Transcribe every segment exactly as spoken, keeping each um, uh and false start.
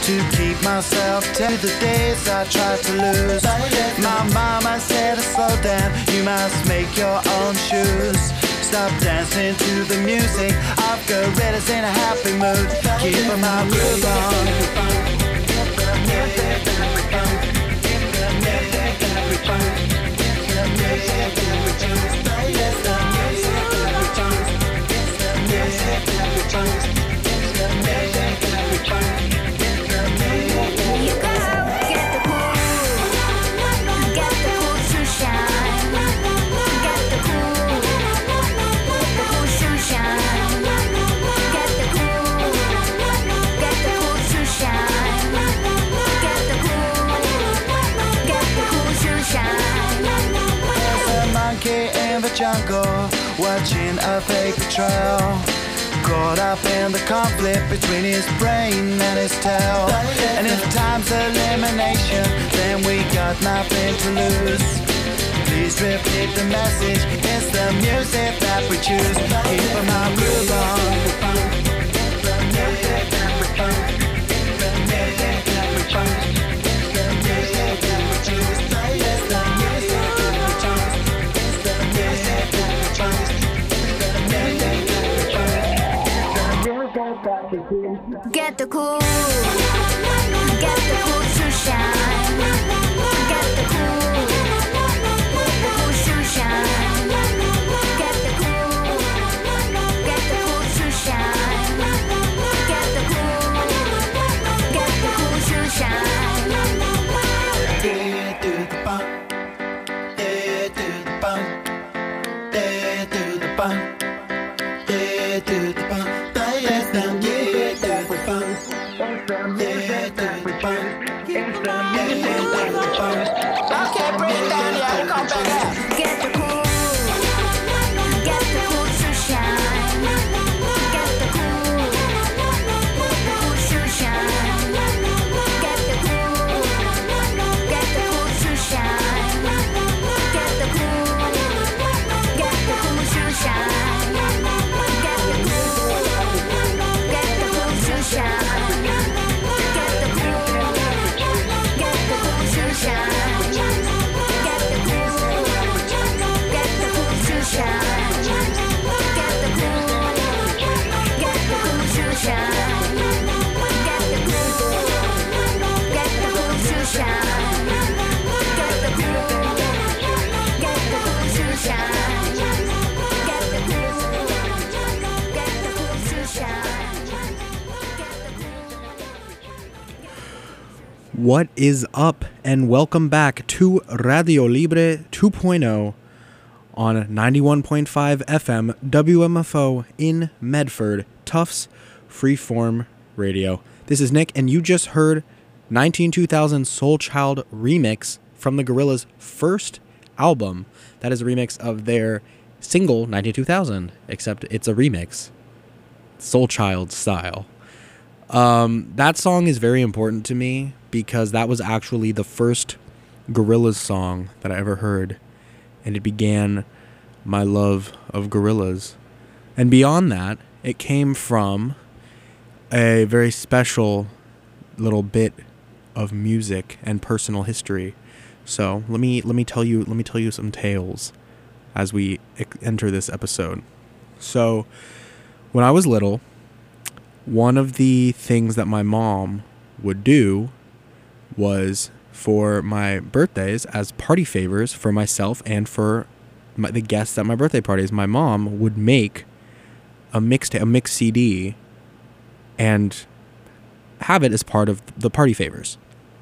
to keep myself to the days I tried to lose. My mama said to slow down, you must make your own shoes. Stop dancing to the music of gorillas in a happy mood. Keep my groove on. Jungle, watching a fake betrayal, caught up in the conflict between his brain and his tail. And if time's elimination, then we got nothing to lose. Please repeat the message, it's the music that we choose. Keep my groove on. Get the cool, get the cool to shine. Get the cool, the cool to shine. Get the cool, get the cool to shine. Get the cool, get the cool to shine. Yeah, do the bump, yeah, do the bump, yeah, do the bump, yeah, do the bump. Okay, bring it down, yeah, come back out. Get the cool, get the cool to shine. Get the cool, the cool to shine. Get the cool, get the cool to shine. Get the cool, get the cool to shine. Get the cool, get the cool to shine. Get the cool, get the cool to shine. What is up, and welcome back to Radio Libre two point oh on ninety-one point five F M W M F O in Medford, Tufts Freeform Radio. This is Nick, and you just heard nineteen two thousand Soul Child remix from the Gorillaz' first album. That is a remix of their single nineteen two thousand, except it's a remix, Soul Child style. Um, that song is very important to me because that was actually the first Gorillaz song that I ever heard, and it began my love of Gorillaz. And beyond that, it came from a very special little bit of music and personal history. So let me let me tell you let me tell you some tales as we enter this episode. So when I was little, one of the things that my mom would do was, for my birthdays, as party favors for myself and for my, the guests at my birthday parties, my mom would make a mixtape, a mix C D, and have it as part of the party favors.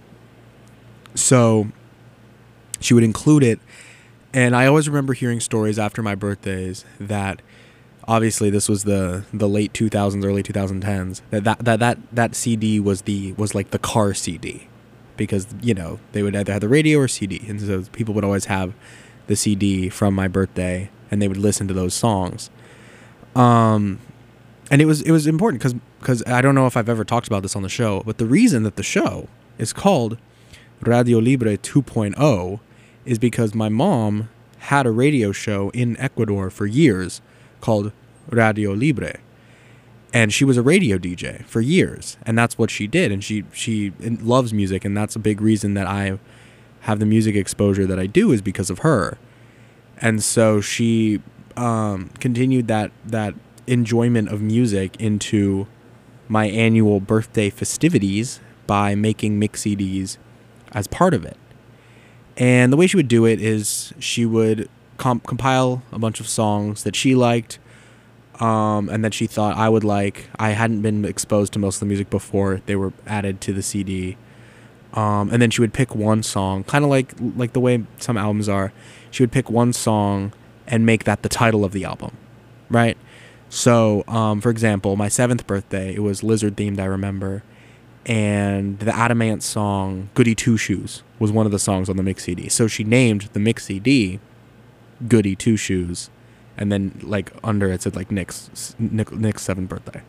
So she would include it, and I always remember hearing stories after my birthdays that, obviously this was the, the late two thousands, early twenty tens, that that, that that that C D was the was like the car C D, because, you know, they would either have the radio or C D, and so people would always have the C D from my birthday, and they would listen to those songs. Um, and it was it was important because because I don't know if I've ever talked about this on the show, but the reason that the show is called Radio Libre two point oh is because my mom had a radio show in Ecuador for years called Radio Libre. And she was a radio D J for years, and that's what she did. And she she loves music, and that's a big reason that I have the music exposure that I do is because of her. And so she um, continued that that enjoyment of music into my annual birthday festivities by making mix C Ds as part of it. And the way she would do it is she would comp- compile a bunch of songs that she liked, um, and that she thought I would like. I hadn't been exposed to most of the music before they were added to the C D. Um, and then she would pick one song, kind of like like the way some albums are. She would pick one song and make that the title of the album, right? So, um, for example, my seventh birthday, it was Lizard themed, I remember, and the Adamant song "Goody Two Shoes" was one of the songs on the mix C D. So she named the mix C D "Goody Two Shoes," and then like under it said like Nick's Nick, Nick's seventh birthday.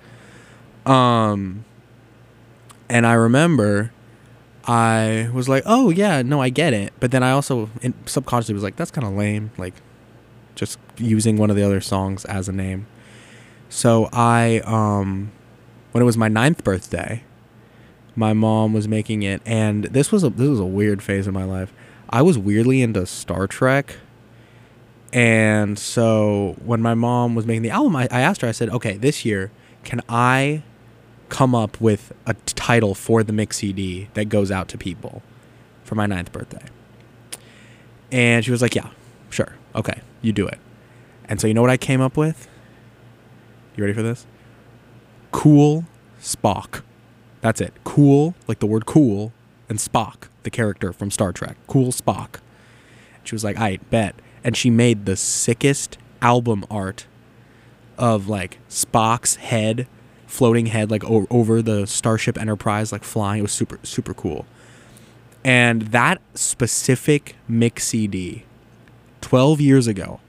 Um, and I remember I was like, oh yeah, no, I get it. But then I also in, subconsciously was like, that's kind of lame, like just using one of the other songs as a name. So I, um, when it was my ninth birthday, my mom was making it, and this was a this was a weird phase in my life. I was weirdly into Star Trek, and so when my mom was making the album, I, I asked her, I said, okay, this year, can I come up with a t- title for the mix C D that goes out to people for my ninth birthday? And she was like, yeah, sure, okay, you do it. And so you know what I came up with? You ready for this? Cool Spock. That's it. Cool, like the word cool, and Spock, the character from Star Trek. Cool Spock. She was like, I bet. And she made the sickest album art of like Spock's head, floating head, like o- over the Starship Enterprise, like flying. It was super, super cool. And that specific mix C D, twelve years ago,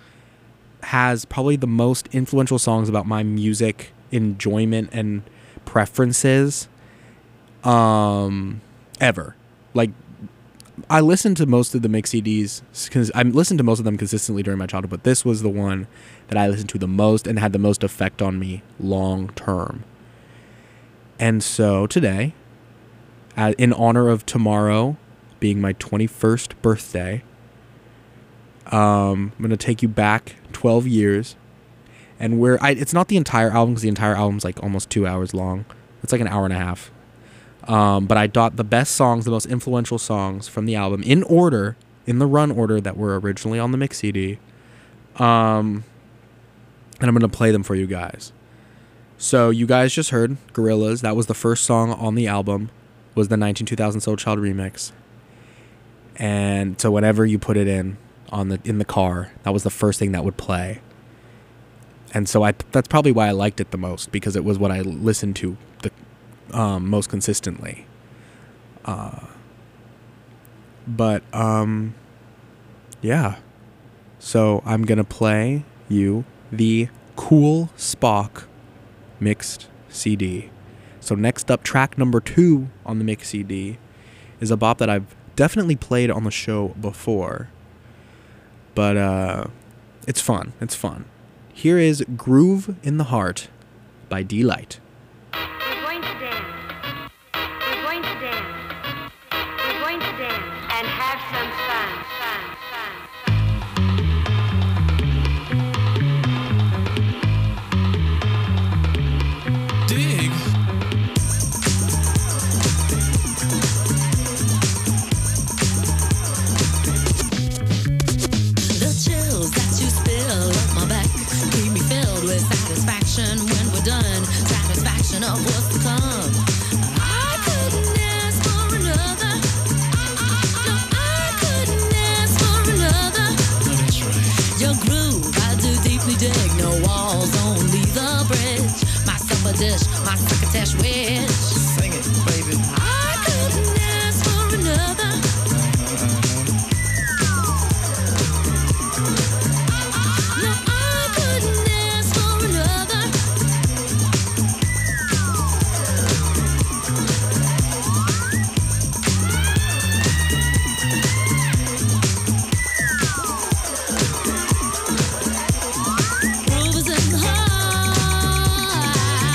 has probably the most influential songs about my music enjoyment and preferences um ever. Like, I listened to most of the mix C Ds because I listened to most of them consistently during my childhood, but this was the one that I listened to the most and had the most effect on me long term. And so today, uh, in honor of tomorrow being my twenty-first birthday, um, I'm going to take you back twelve years. And we're, I, it's not the entire album because the entire album's like almost two hours long. It's like an hour and a half. Um, but I got the best songs, the most influential songs from the album in order, in the run order that were originally on the mix C D. Um, and I'm going to play them for you guys. So you guys just heard Gorillaz. That was the first song on the album, was the nineteen two thousand Soul Child remix. And so whenever you put it in on the in the car, that was the first thing that would play. And so I that's probably why I liked it the most, because it was what I listened to the um, most consistently. Uh, but um, yeah. So I'm gonna play you the Cool Spock mixed C D. So next up, track number two on the mix C D is a bop that I've definitely played on the show before. But uh, it's fun. It's fun. Here is Groove in the Heart by D-Light. We're going to dance. We're going to dance. We're going to dance and have some fun. Fun, fun. Dig. The chills that you spill up my back keep me filled with satisfaction when we're done. Satisfaction of what's to come. I couldn't ask for another. No, I couldn't ask for another. Oh, that's right. Your groove, I do deeply dig. No walls, only the bridge. My supper dish, my crocketesh wish. Sing it, baby. I couldn't ask for another. No, I couldn't ask for another. Groove is in the heart.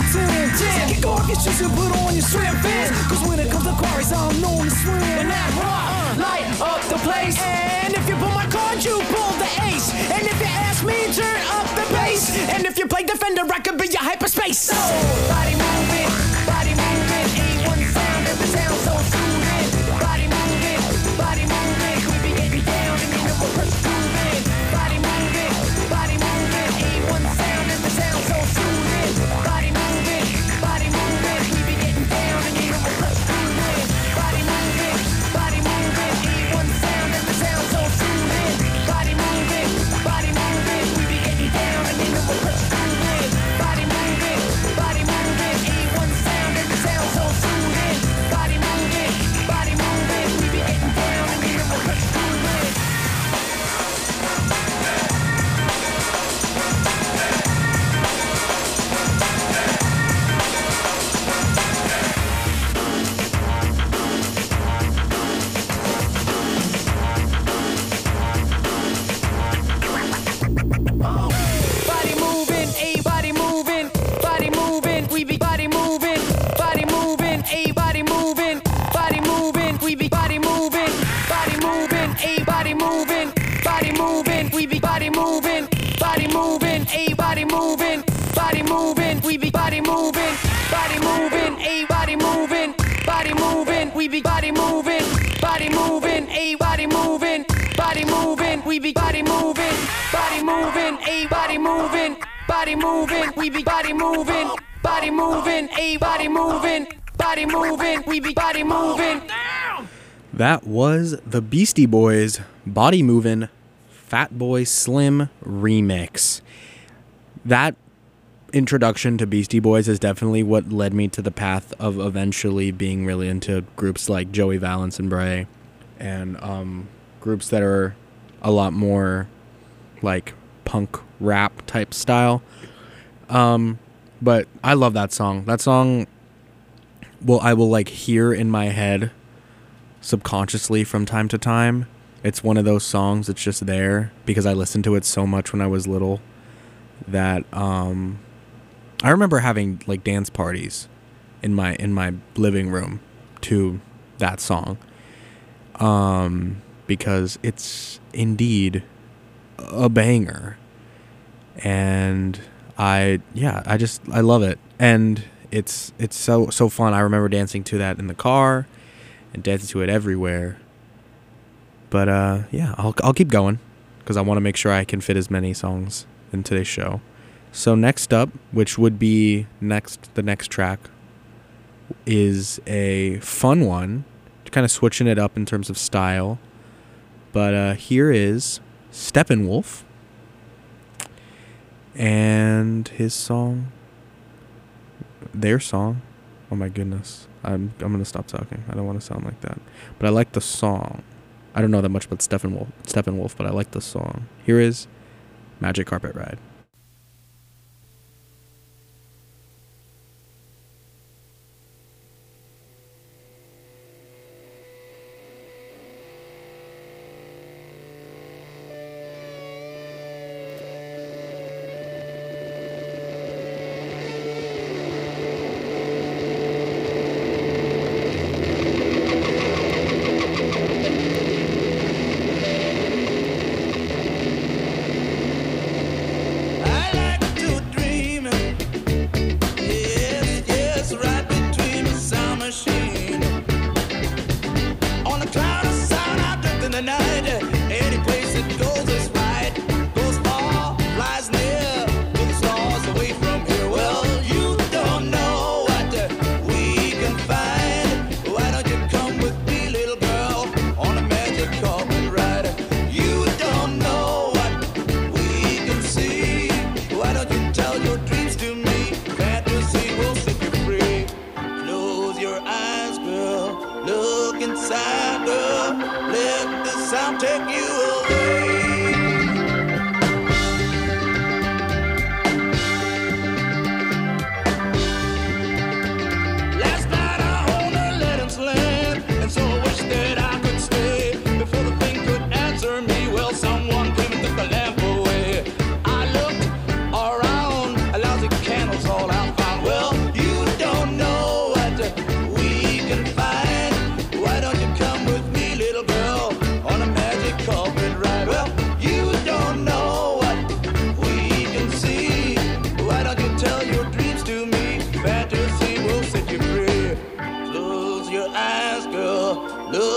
a ten. ten. Kick off your shoes and put on your swim fins. Cause when it comes to quarries, I'm known to swim. And that rock, light up the place. And if you pull my card, you pull the ace. And if you ask me, turn up the bass. And if you play defender, I could be your hyperspace. So, body moving, body moving. A one sound and the sound so soothing. Body moving, body moving. We be getting down and you know we're pursuing. Body moving, body moving. A one sound and the sound so soothing. Body moving, body moving. We be getting down and you know we're pursuing. Body moving, body moving. A one sound and the sound so soothing. Body moving, body moving. We be getting down and you know we're pursuing. Body moving, body moving. A one sound and the sound so soothing. Body moving, body moving. We be getting down and you know we're pursuing. Body moving, a body moving, body moving, we be body moving, body moving, a body moving, body moving, we be body moving, body moving, a body moving, body moving, we be body moving, body moving, a body moving, body moving, we be body moving, body moving, a body moving, body moving, we be body moving, body moving, a body moving, body moving, we be body moving, body moving, a body moving, body moving, we be body moving, body moving, a body moving, body moving, we be body moving. That was the Beastie Boys Body Movin' Fatboy Slim remix. That introduction to Beastie Boys is definitely what led me to the path of eventually being really into groups like Joey Valence and Bray, and um, groups that are a lot more like punk rap type style. Um, but I love that song. That song, well, I will like hear in my head subconsciously from time to time. It's one of those songs that's just there because I listened to it so much when I was little that um, I remember having like dance parties in my in my living room to that song, um, because it's indeed a banger, and I yeah I just I love it, and it's it's so so fun. I remember dancing to that in the car and dancing to it everywhere. But uh, yeah, I'll I'll keep going because I want to make sure I can fit as many songs in today's show. So next up, which would be next the next track, is a fun one, kind of switching it up in terms of style. But uh, here is Steppenwolf and his song, their song. Oh my goodness, I'm I'm gonna stop talking. I don't want to sound like that, but I like the song. I don't know that much about Steppenwolf, Steppenwolf, but I like the song. Here is Magic Carpet Ride. All out, found well.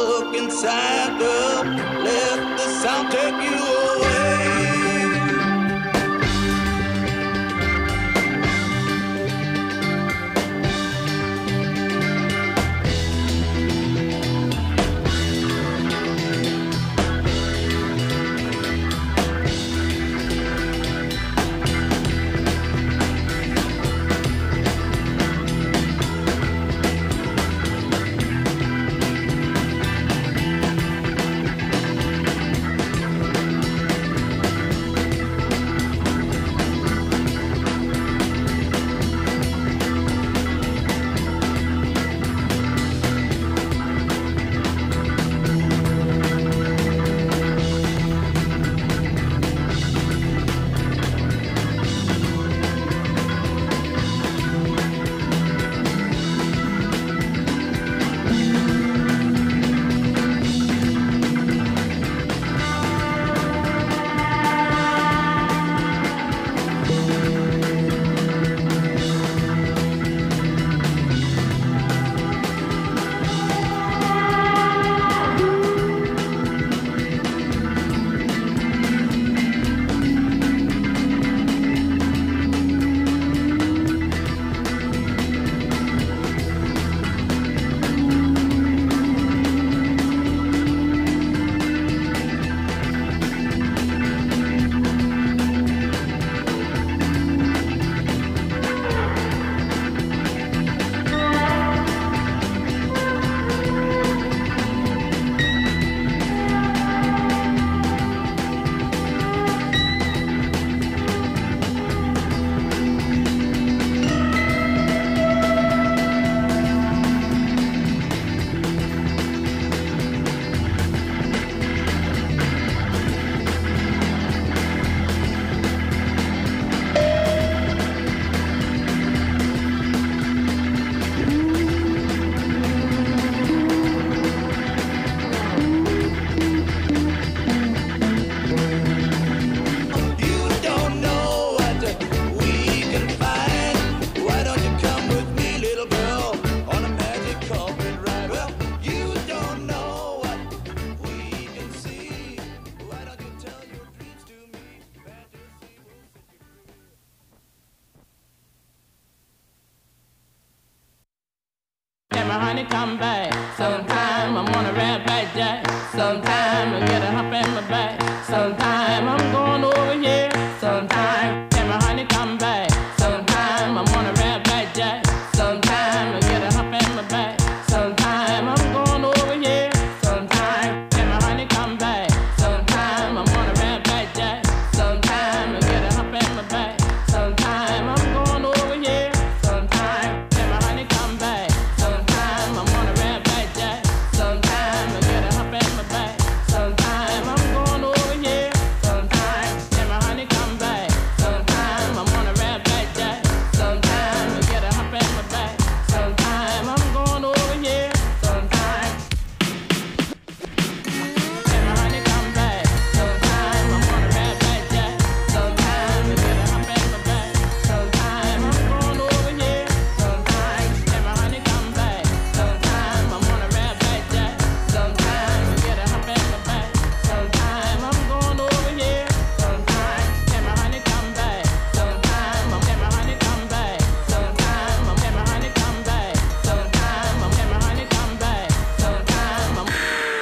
look inside, girl. Let the sound take you away. honey, come back. Sometime I'm on a red back jack. Sometime I get a hump in my back. Sometime I'm going over here. Sometime, can my honey come back? Sometime I'm on a red back jack. Sometime I get a hump in my back. Sometime I'm going over here. Sometime, can my honey come back? Sometime I'm on a red back jack. Sometime I get a hump in my back. Sometime I'm going over here. Sometime, can my honey come back? Sometime I'm on a red back jack. Sometime I get a hump in my back. Sometime I'm going over here. Sometime, can my honey come back? Sometime I'm on a red back jack. Sometime I get a hump in my back. Sometime I'm going over here. Sometime, can my honey come back? Sometime I'm on a red back jack. Sometime I get a hump in my back. Sometime I'm going over here. Sometime, can my honey come back? Sometime I'm on a red back jack. Sometime I get a hump in my back. Sometime I'm going over here. Sometime, can my honey come back? Sometime I'm can my honey come back? Sometime I'm can my honey come back? Sometime I'm can my honey come back? Sometime I'm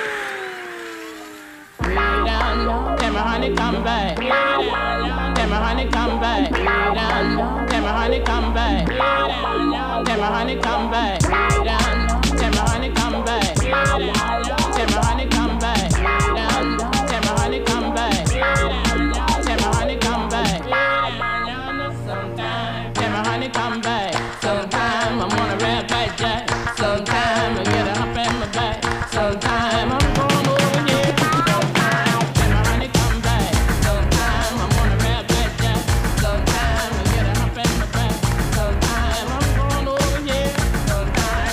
way down low. Can my honey come back? Can my honey come back? Down low. Can my honey come back? Can my honey come back? Down low. Can my honey come back? Can my honey come back? Down low. Can my honey come back? Can my honey come back? Sometime, can my honey come back? Sometime I'm on a red back jack. Sometime I get a hump in my back. Sometime I'm going over here. Sometime, can my honey come back? Sometime I'm on a red back jack. Sometime I get a hump in my back. Sometime I'm going over here. Sometime,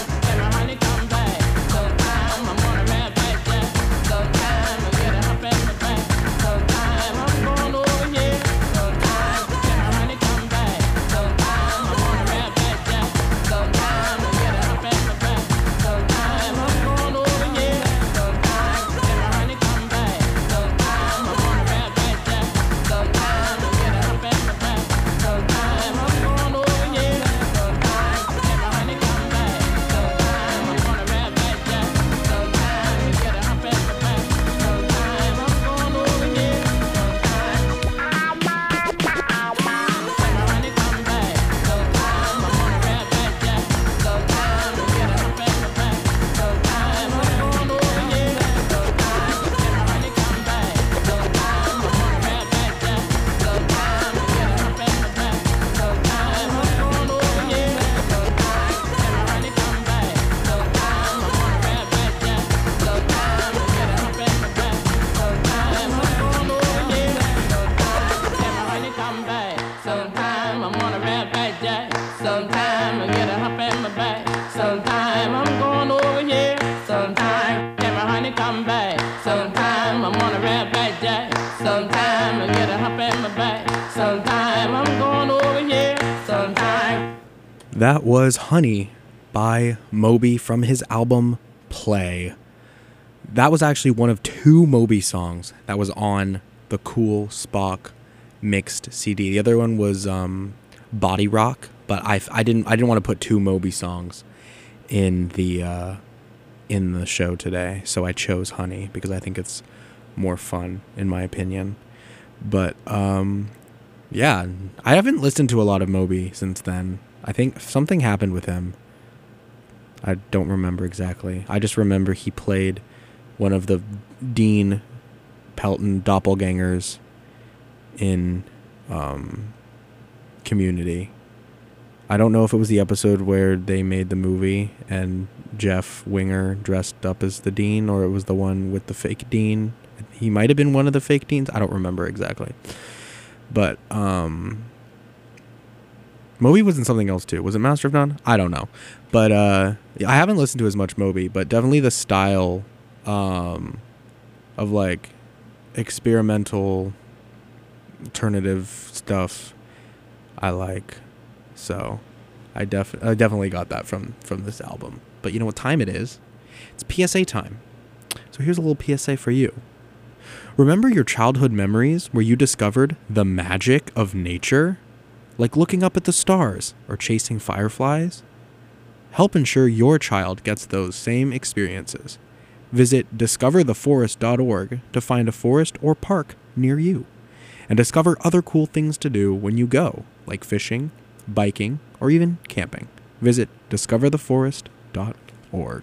That was Honey by Moby from his album Play. That was actually one of two Moby songs that was on the Cool Spock mixed C D. The other one was um, Body Rock, but I, I didn't I didn't want to put two Moby songs in the uh, in the show today, so I chose Honey because I think it's more fun in my opinion. But um, yeah, I haven't listened to a lot of Moby since then. I think something happened with him. I don't remember exactly. I just remember he played one of the Dean Pelton doppelgangers in um, Community. I don't know if it was the episode where they made the movie and Jeff Winger dressed up as the Dean, or it was the one with the fake Dean. He might have been one of the fake Deans. I don't remember exactly. But um, Moby was in something else too. Was it Master of None? I don't know. But uh, I haven't listened to as much Moby, but definitely the style um, of like experimental alternative stuff I like. So I, def- I definitely got that from, from this album. But you know what time it is? It's P S A time. So here's a little P S A for you. Remember your childhood memories where you discovered the magic of nature? Like looking up at the stars or chasing fireflies? Help ensure your child gets those same experiences. Visit discover the forest dot org to find a forest or park near you. And discover other cool things to do when you go, like fishing, biking, or even camping. Visit discover the forest dot org.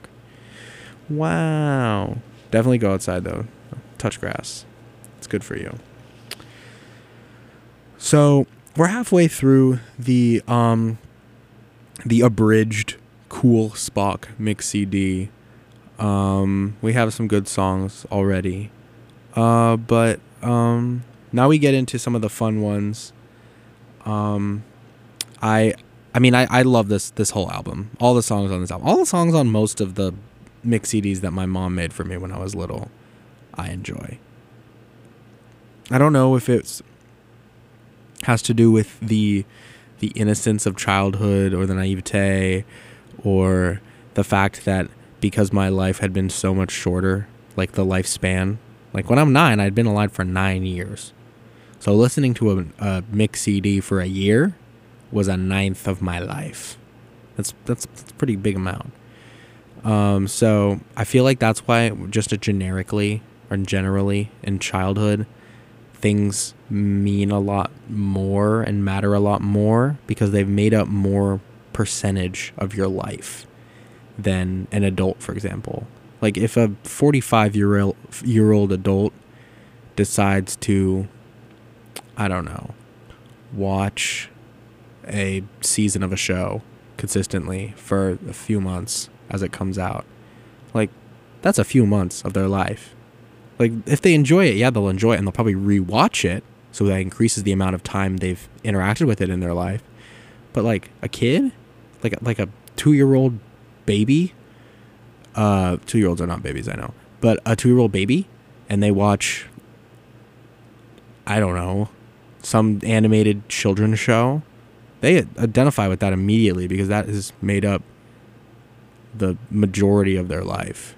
Wow. Definitely go outside though. Touch grass. It's good for you. So we're halfway through the um the abridged Cool Spock mix C D. Um, we have some good songs already. Uh, but um, now we get into some of the fun ones. Um, I I mean I, I love this this whole album. All the songs on this album. All the songs on most of the mix C Ds that my mom made for me when I was little, I enjoy. I don't know if it's has to do with the the innocence of childhood or the naivete, or the fact that because my life had been so much shorter, like the lifespan, like when I'm nine, I'd been alive for nine years. So listening to a, a mix C D for a year was a ninth of my life. That's that's, that's a pretty big amount. Um, so I feel like that's why just a generically or generally in childhood, things mean a lot more and matter a lot more because they've made up more percentage of your life than an adult, for example. Like if a forty-five year old year old adult decides to, I don't know, watch a season of a show consistently for a few months as it comes out, like that's a few months of their life. Like if they enjoy it, yeah, they'll enjoy it and they'll probably rewatch it, so that increases the amount of time they've interacted with it in their life. But like a kid, like like a two-year-old baby, uh, two-year-olds are not babies, I know, but a two-year-old baby, and they watch, I don't know, some animated children's show, they identify with that immediately because that has made up the majority of their life.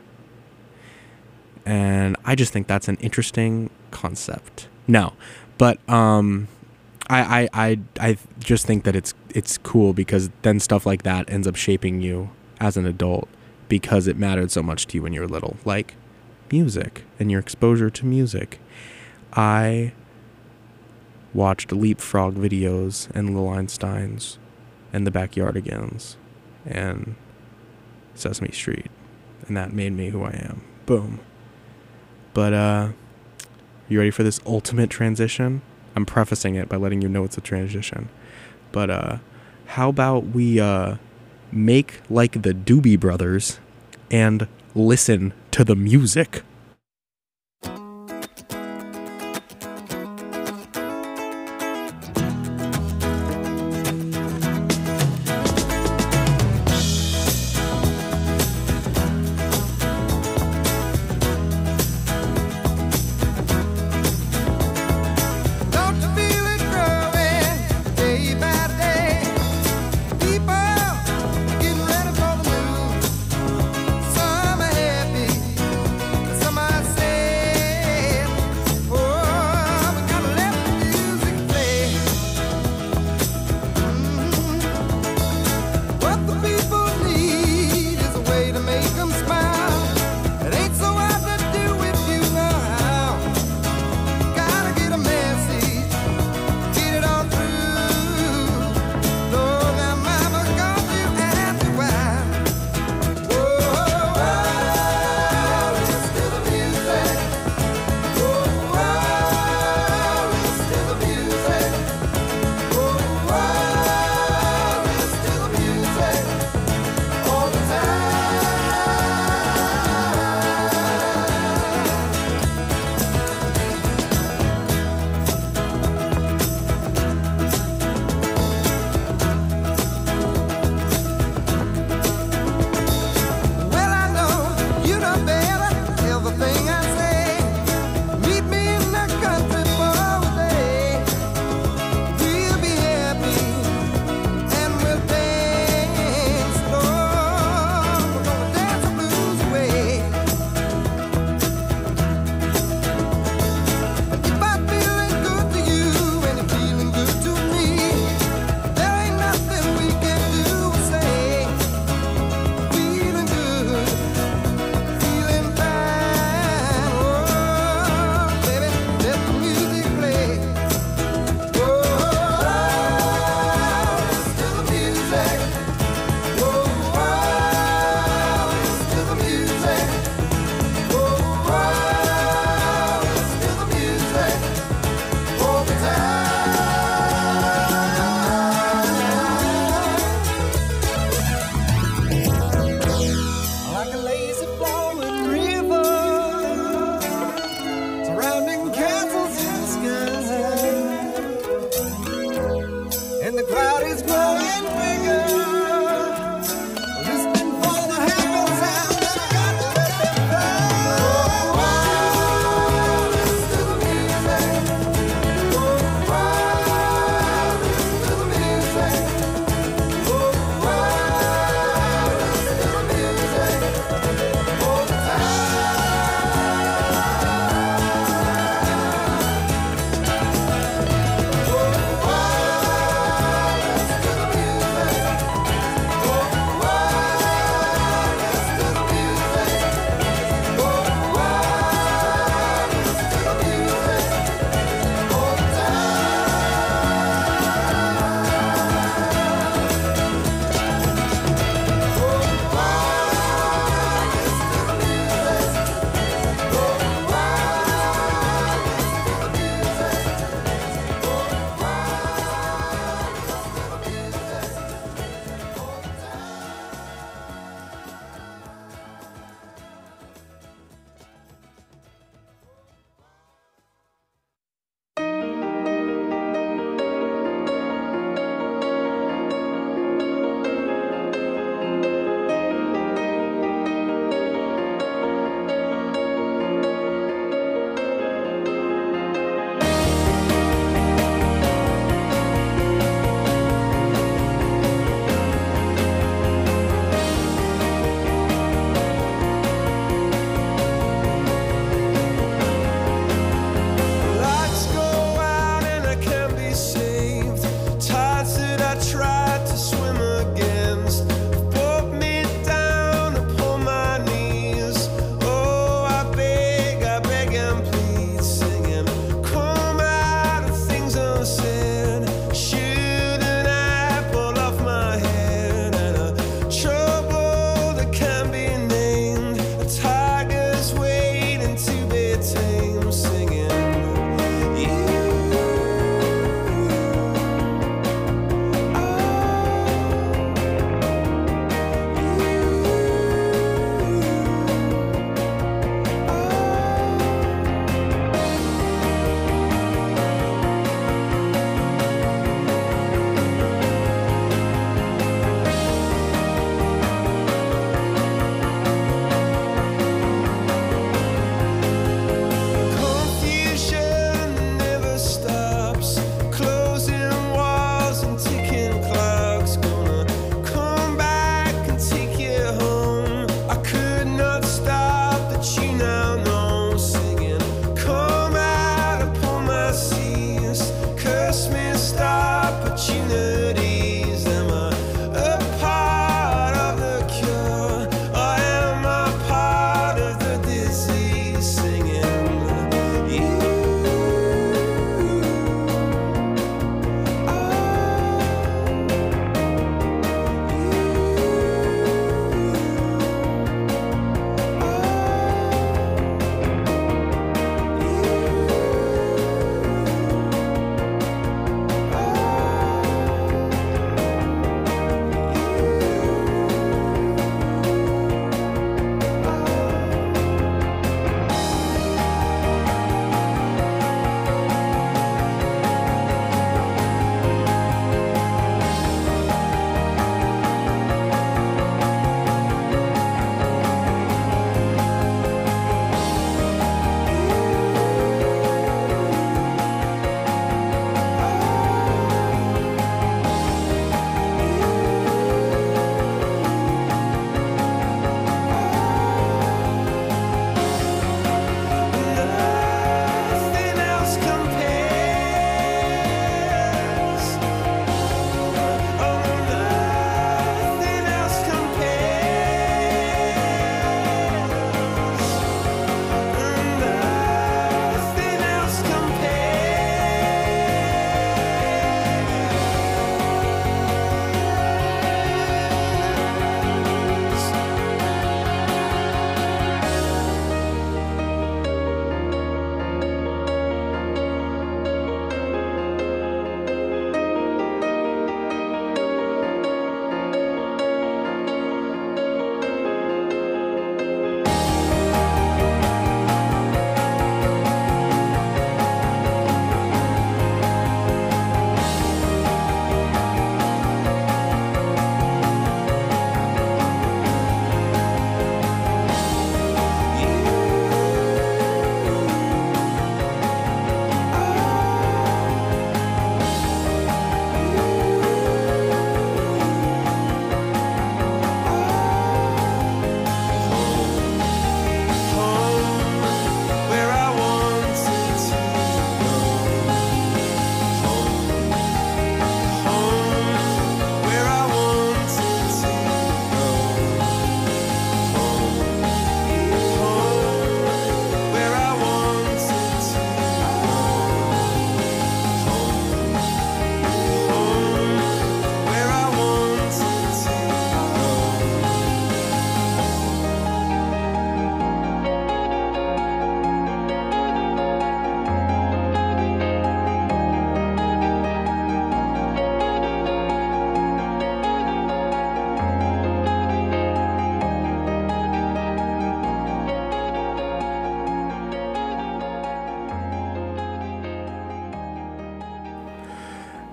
And I just think that's an interesting concept. No, but um, I, I I I just think that it's it's cool because then stuff like that ends up shaping you as an adult because it mattered so much to you when you were little, like music and your exposure to music. I watched Leapfrog videos and Lil Einsteins and the Backyardigans and Sesame Street, and that made me who I am. Boom. But uh you ready for this ultimate transition? I'm prefacing it by letting you know it's a transition. But uh how about we uh make like the Doobie Brothers and listen to the music? Don't you feel it growing day by day? People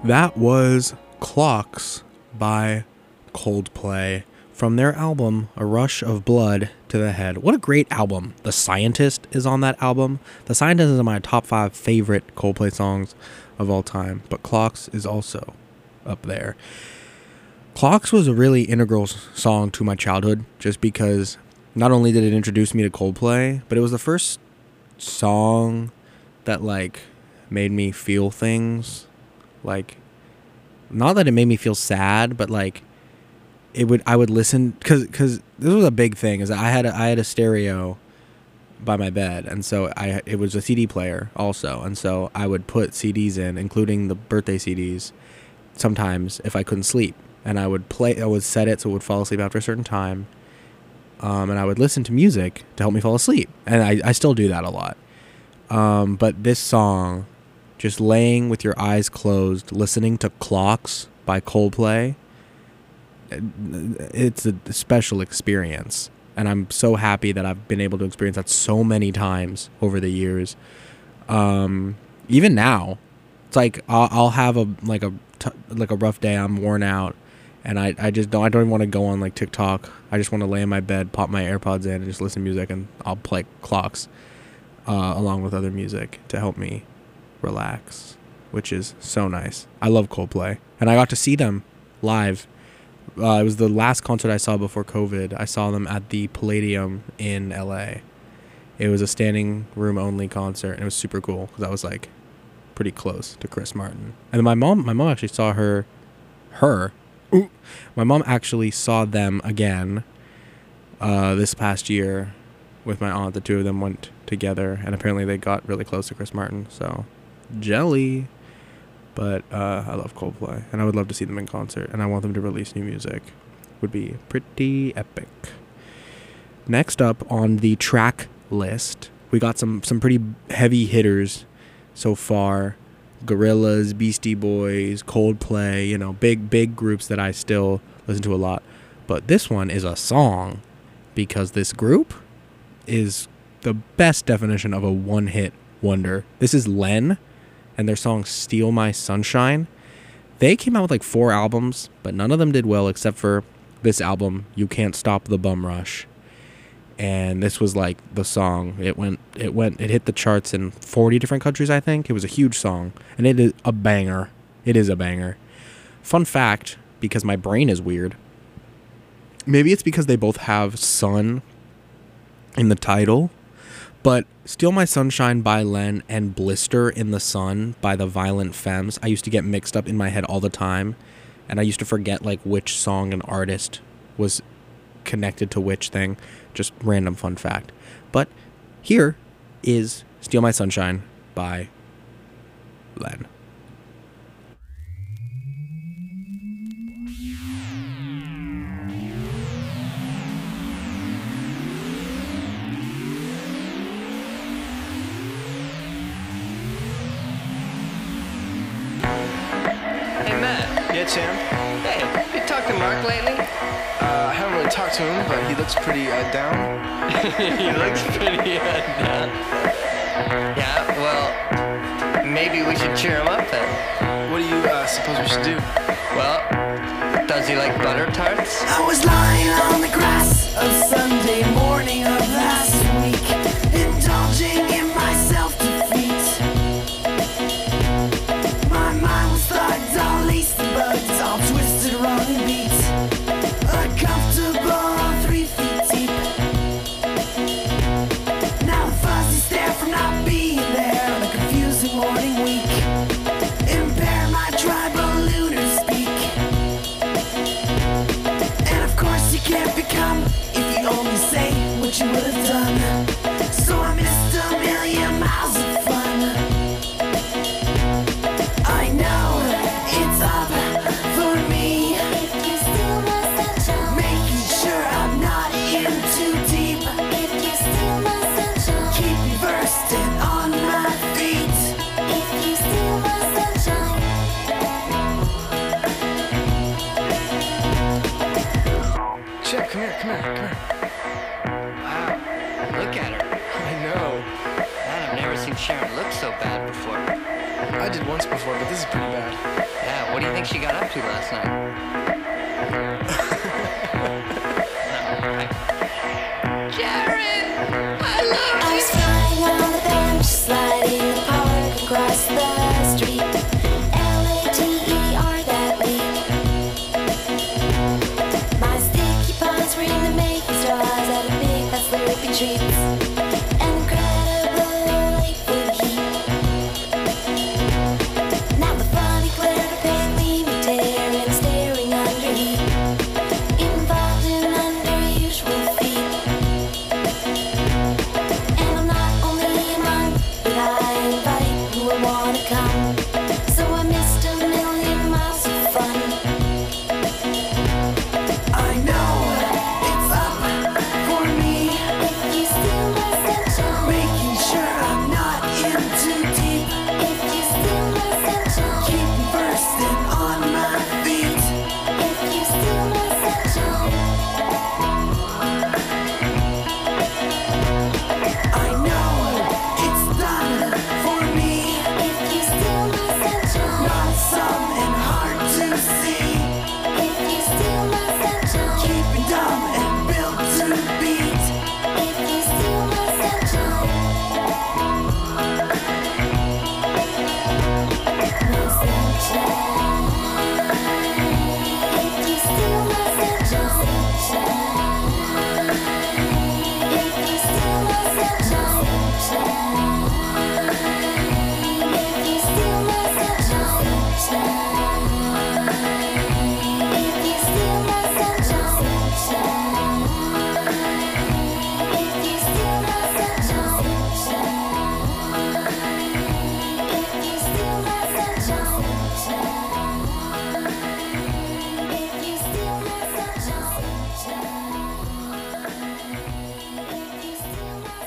That was Clocks by Coldplay from their album A Rush of Blood to the Head. What a great album. The Scientist is on that album. The Scientist is my top five favorite Coldplay songs of all time, but Clocks is also up there. Clocks was a really integral song to my childhood just because not only did it introduce me to Coldplay, but it was the first song that like made me feel things. Like, not that it made me feel sad, but like it would, I would listen because because this was a big thing. Is I had a, I had a stereo by my bed, and so I it was a C D player also, and so I would put C Ds in, including the birthday C Ds, sometimes if I couldn't sleep, and I would play. I would set it so it would fall asleep after a certain time, um, and I would listen to music to help me fall asleep, and I I still do that a lot. Um, but this song, just laying with your eyes closed, listening to Clocks by Coldplay, it's a special experience. And I'm so happy that I've been able to experience that so many times over the years. Um, even now, it's like I'll, I'll have a like a t- like a rough day. I'm worn out, and I, I just don't I don't even want to go on like TikTok. I just want to lay in my bed, pop my AirPods in, and just listen to music, and I'll play Clocks uh, along with other music to help me relax, which is so nice. I love Coldplay, and I got to see them live. Uh, it was the last concert I saw before COVID. I saw them at the Palladium in L A. It was a standing room only concert, and it was super cool because I was like pretty close to Chris Martin. And then my mom, my mom actually saw her, her. Ooh, my mom actually saw them again uh, this past year with my aunt. The two of them went together, and apparently they got really close to Chris Martin. So jelly. But uh, I love Coldplay, and I would love to see them in concert, and I want them to release new music. Would be pretty epic. Next up on the track list, we got some, some pretty heavy hitters so far. Gorillaz, Beastie Boys, Coldplay, you know, big, big groups that I still listen to a lot. But this one is a song, because this group is the best definition of a one-hit wonder. This is Len and their song Steal My Sunshine. They came out with like four albums, but none of them did well except for this album, You Can't Stop the Bum Rush. And this was like the song. It went it went it hit the charts in forty different countries, I think. It was a huge song, and it is a banger. It is a banger. Fun fact, because my brain is weird. Maybe it's because they both have sun in the title. But Steal My Sunshine by Len and Blister in the Sun by the Violent Femmes, I used to get mixed up in my head all the time. And I used to forget like which song and artist was connected to which thing. Just random fun fact. But here is Steal My Sunshine by Len. Yeah, champ. Hey, you talked to Mark lately? Uh, I haven't really talked to him, but he looks pretty uh, down. He looks pretty uh, down. Yeah, well, maybe we should cheer him up then. What do you uh, suppose we should do? Well, does he like butter tarts? I was lying on the grass of Sunday morning of last week, indulging in my self-defeat. My mind was thugged, all laced and bugs, all twisted, wrong and beat. Uncomfortable, three feet deep. Now the fuzzy stare from not being there on a confusing morning week. Impair my tribal lunar speak. And of course you can't become if you only say what you would have done. So I missed a million miles of fun. I know it's up for me, making sure I'm not in too deep. Keep me versed and on my feet. Chip, come here, come here, come here. Wow, look at her. I know. Man, I've never seen Sharon look so bad before. I did once before, but this is pretty bad. Yeah, what do you think she got up to last night? Jared! I love I was flying on the bench, sliding in the park across the street. L A T E R that week. My sticky paws were in the making straws at a big fat slurpy treats. An incredible late food heat. Now the funny glare to pay me tearing, staring under heat. Involved in unusual feet. And I'm not only a monk, but I invite who will wanna come. So I missed a million miles of fun. I know it's up for me. If you steal my central, Making sure I'm not in too deep. if you steal my central, Keep bursting on my feet. if you steal my central, I know it's done for me. if you steal my central, Not some and hard to see. if you steal my central, Keeping dumb and built to beat. if you steal my central, my central. If you steal my central, if you steal my central, if you steal my central, if you steal my central, if you steal my central, if you steal my central, if you steal my central, if you steal my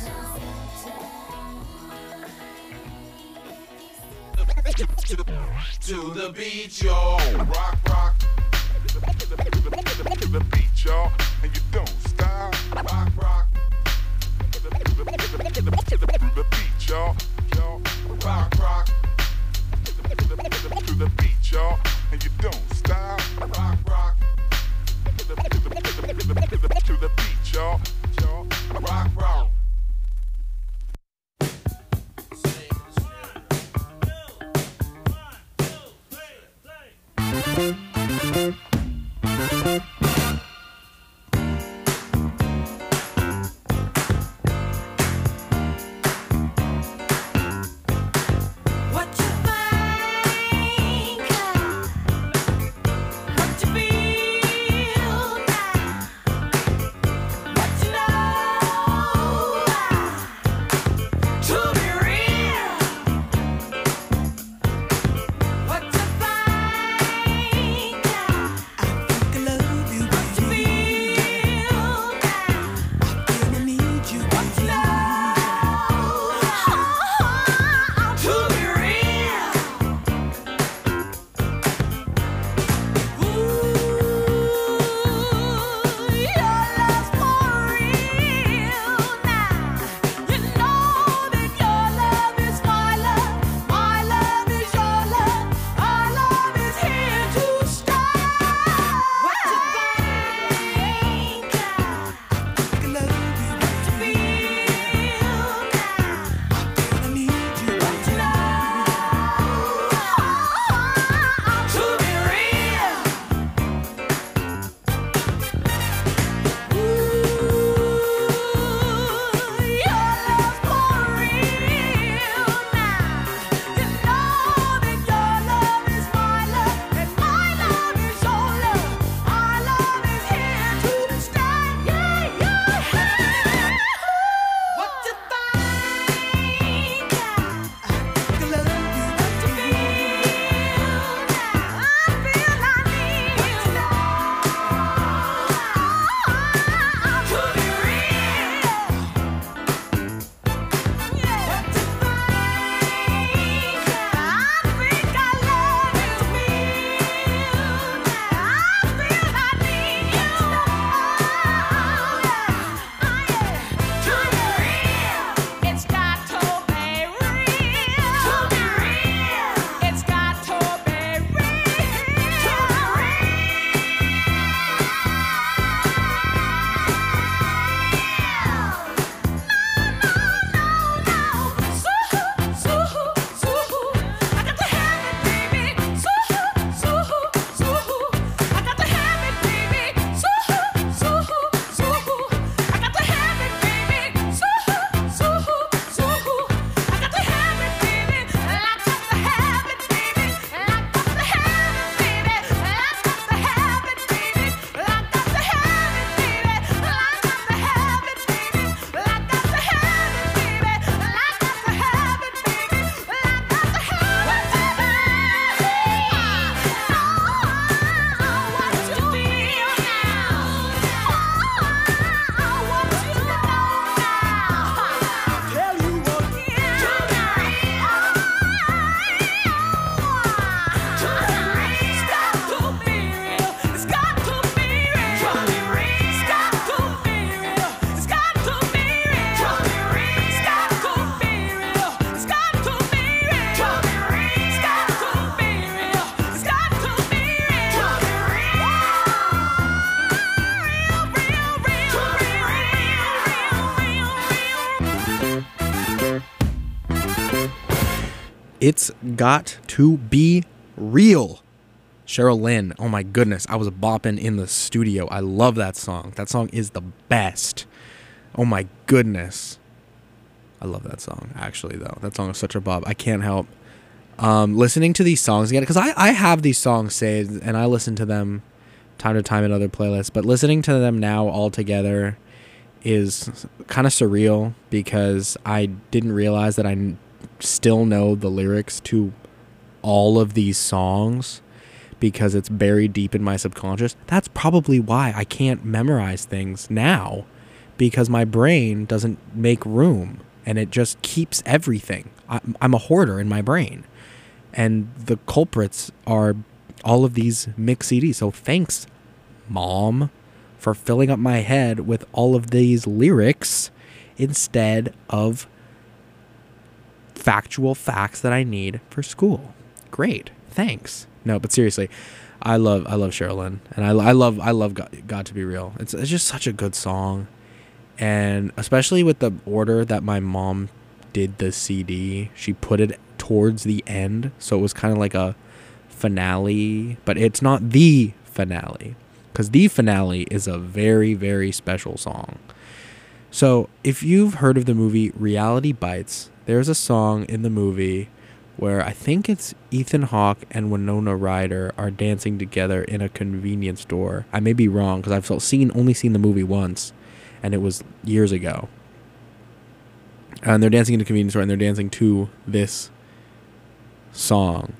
To the beat, y'all. Rock, rock. To the beat, y'all. And you don't stop. Rock, rock. To the beat, y'all. Y'all. Rock, rock. To the beat, y'all. And you don't stop. Rock, rock. To the beat, y'all. Y'all. Rock, rock. Thank you. It's Got to Be Real. Cheryl Lynn. Oh my goodness. I was bopping in the studio. I love that song. That song is the best. Oh my goodness. I love that song, actually, though. That song is such a bop. I can't help um, listening to these songs again, because I, I have these songs saved, and I listen to them time to time in other playlists, but listening to them now all together is kind of surreal, because I didn't realize that I n- still know the lyrics to all of these songs, because it's buried deep in my subconscious. That's probably why I can't memorize things now, because my brain doesn't make room, and it just keeps everything. I, I'm a hoarder in my brain, and the culprits are all of these mix C Ds. So thanks, Mom, for filling up my head with all of these lyrics instead of factual facts that I need for school. Great, thanks. No, but seriously, I love I love Cheryl Lynn, and I, I love I love God, God to Be Real. It's it's just such a good song, and especially with the order that my mom did the C D, she put it towards the end, so it was kind of like a finale, but it's not the finale, because the finale is a very, very special song. So if you've heard of the movie Reality Bites, there's a song in the movie where I think it's Ethan Hawke and Winona Ryder are dancing together in a convenience store. I may be wrong, because I've seen only seen the movie once, and it was years ago. And they're dancing in a convenience store, and they're dancing to this song.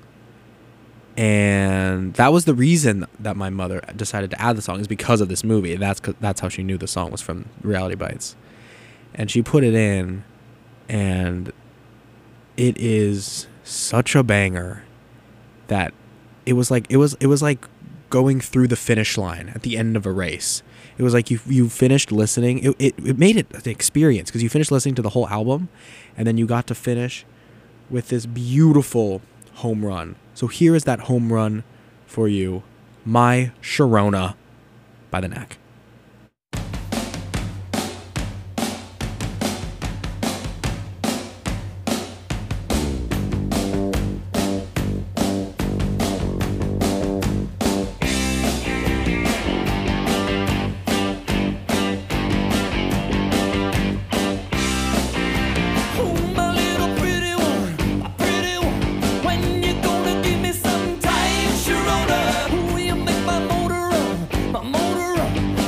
And that was the reason that my mother decided to add the song, is because of this movie. And that's that's how she knew the song was from Reality Bites. And she put it in, and it is such a banger that it was like it was it was like going through the finish line at the end of a race. It was like you you finished listening. It it, it made it an experience, because you finished listening to the whole album, and then you got to finish with this beautiful home run. So here is that home run for you, My Sharona by The Knack. When you gonna give me some time, Sharona? Will you make my motor run, my motor run?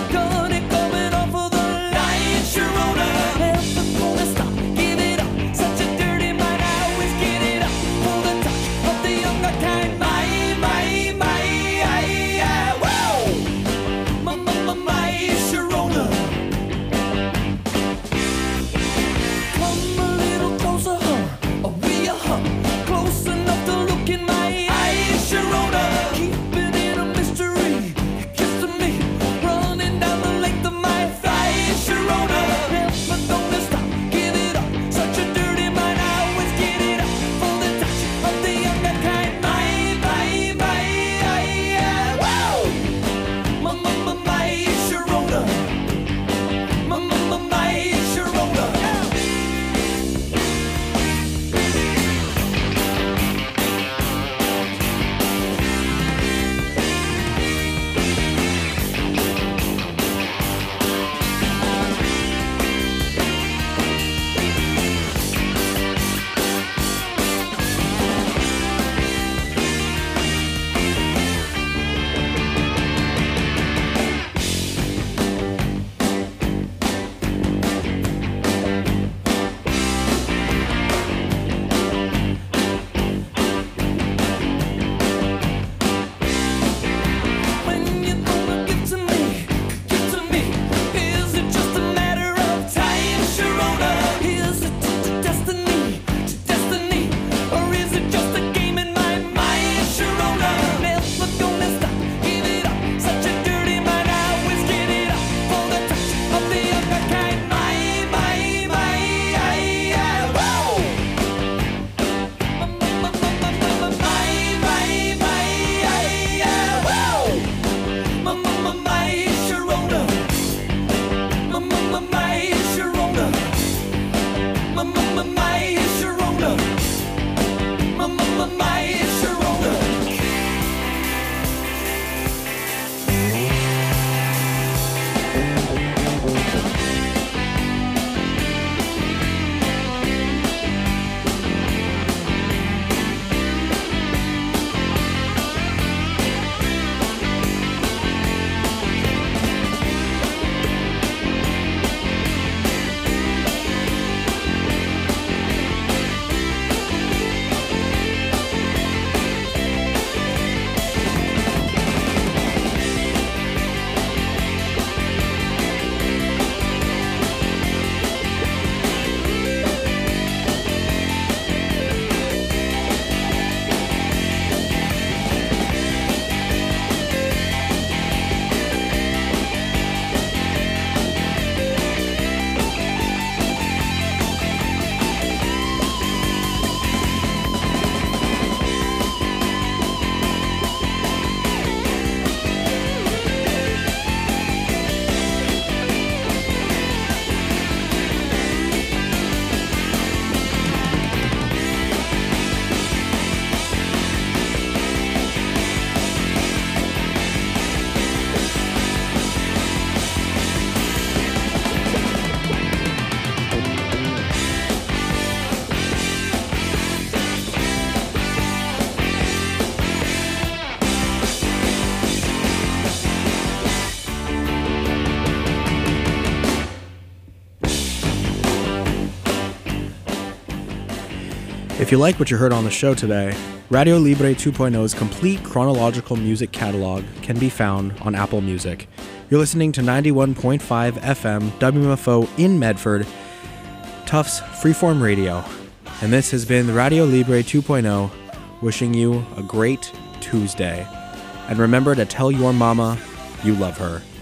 If you like what you heard on the show today, Radio Libre two point oh's complete chronological music catalog can be found on Apple Music. You're listening to ninety-one point five F M W M F O in Medford, Tufts Freeform Radio. And this has been Radio Libre two point oh, wishing you a great Tuesday. And remember to tell your mama you love her.